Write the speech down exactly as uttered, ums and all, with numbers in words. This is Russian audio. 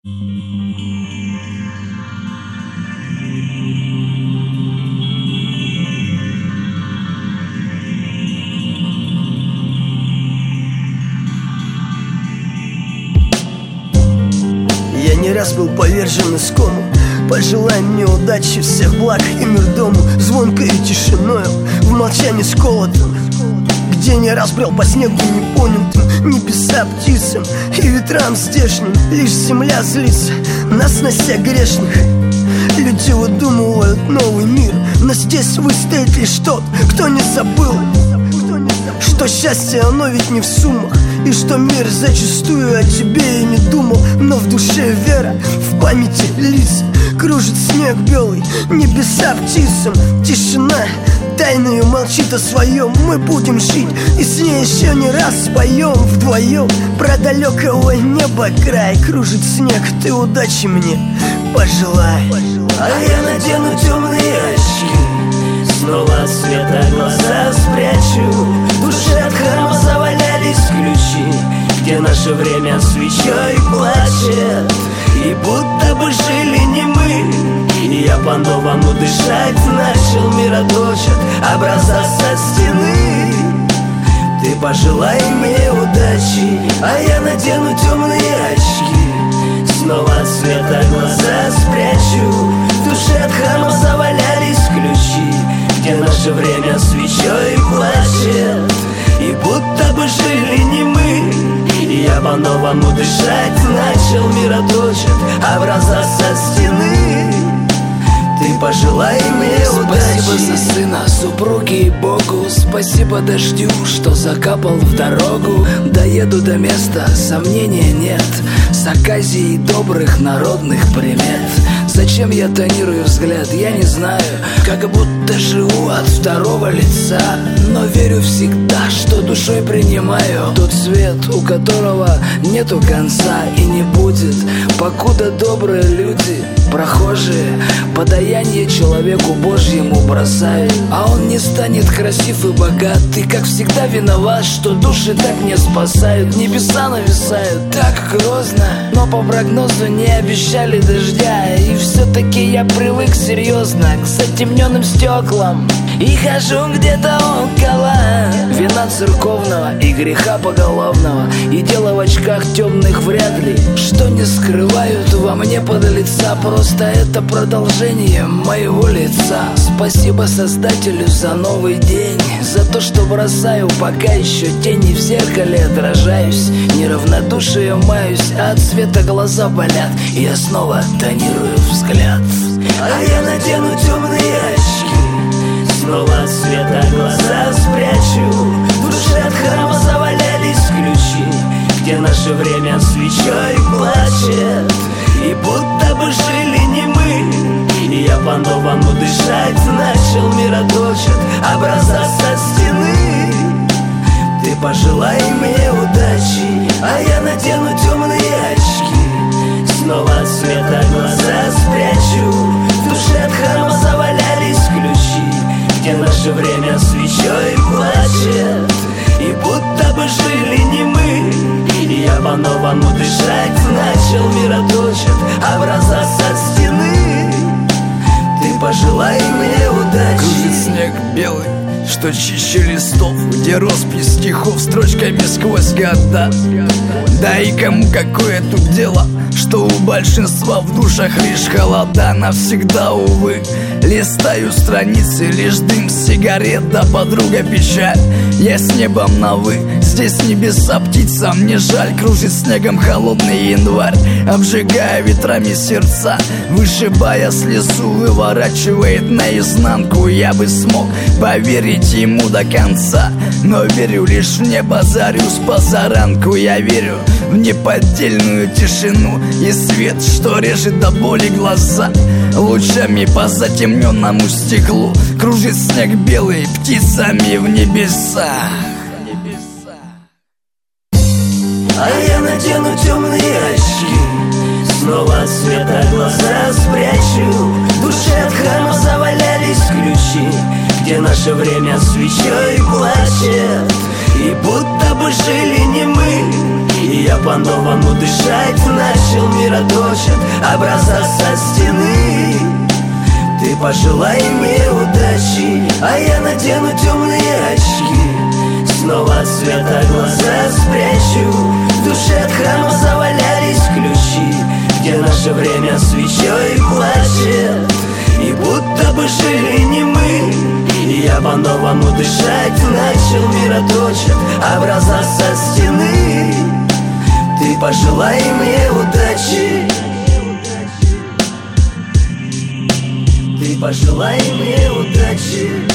Я не раз был повержен искому. Пожелай мне удачи, всех благ и мир дому, звонкой тишиною, в молчании сколотом, где не раз брел по снегу непонятым, небеса птицам и ветрам здешним. Лишь земля злится на сносях грешных. Люди выдумывают новый мир, но здесь выстоит лишь тот, кто не забыл, что счастье оно ведь не в суммах, и что мир зачастую о тебе и не думал. Но в душе вера, в памяти лица, кружит снег белый, небеса птицам. Тишина тайною молчит о своем. Мы будем жить, и с ней еще не раз споем вдвоем. Про далекого неба край кружит снег. Ты удачи мне пожелай. А я надену темные очки, снова от света глаза спрячу. В душе от храма завалялись ключи, где наше время свечой плачет. И будто бы жили не мы, и я по-новому дышать начал. Мироточат образа со стены. Ты пожелай мне удачи, а я надену темные очки, снова от света глаза спрячу. В душе от храма завалялись ключи, где наше время свечой плачет. И будто бы жили не мы, и я по-новому дышать начал. Мироточат образа со стены. Ты пожелай мне удачи. Спасибо за сына, супруге и Богу. Спасибо дождю, что закапал в дорогу. Доеду до места, сомнения нет, с оказией добрых народных примет. Зачем я тонирую взгляд, я не знаю, как будто живу от второго лица. Но верю всегда, что душой принимаю тот свет, у которого нету конца и не будет, покуда добрые люди, прохожие, подаяние человеку Божьему бросают. А он не станет красив и богат, и как всегда виноват, что души так не спасают. Небеса нависают так грозно, но по прогнозу не обещали дождя. И все-таки я привык серьезно к затемненным стеклам и хожу где-то около вина церковного и греха поголовного. И дело в очках темных вряд ли, что не скрывают во мне подлеца. Просто это продолжение моего лица. Спасибо Создателю за новый день, за то, что бросаю пока еще тени в зеркале отражаюсь. Неравнодушие маюсь, а от света глаза болят, и я снова тонирую взгляд. А я надену темные очки, снова от света глаза спрячу. В душе от храма завалялись ключи, где наше время свечой плачет. И будто бы жили не мы, и я по-новому дышать начал. Мироточат образа со стены. Ты пожелай мне удачи, а я надену темные очки, снова от света глаза спрячу. В душе от храма завалялись ключи, где наше время свечой плачет. И будто бы жили не мы, и я по-новому дышать начал. Мироточат образа со стены. Ты пожелай мне удачи. Кружит снег белый, что чище листов, где роспись стихов строчками сквозь года. Да и кому какое тут дело, что у большинства в душах лишь холода. Навсегда, увы, листаю страницы, лишь дым сигарет, да подруга печаль. Я с небом на вы, здесь небеса птицам не жаль. Кружит снегом холодный январь, обжигая ветрами сердца, вышибая слезу, выворачивает наизнанку. Я бы смог поверить ему до конца, но верю лишь в небо, зарю с позаранку. Я верю в неподдельную тишину и свет, что режет до боли глаза. Лучами по затемненному стеклу кружит снег белый птицами в небеса. А я надену темные очки, снова от света глаза спрячу. В душе от храма завалялись ключи, где наше время свечой плачет. И будто бы жили не мы. И я по-новому дышать начал. Мироточит образа со стены. Ты пожелай мне удачи, а я надену темные очки. Снова от света глаза спрячу. В душе от храма завалялись ключи, где наше время свечой плачет. И будто бы жили не мы. И я по-новому дышать начал. Мироточит образа со стены. Ты пожелай мне удачи. Ты пожелай мне удачи.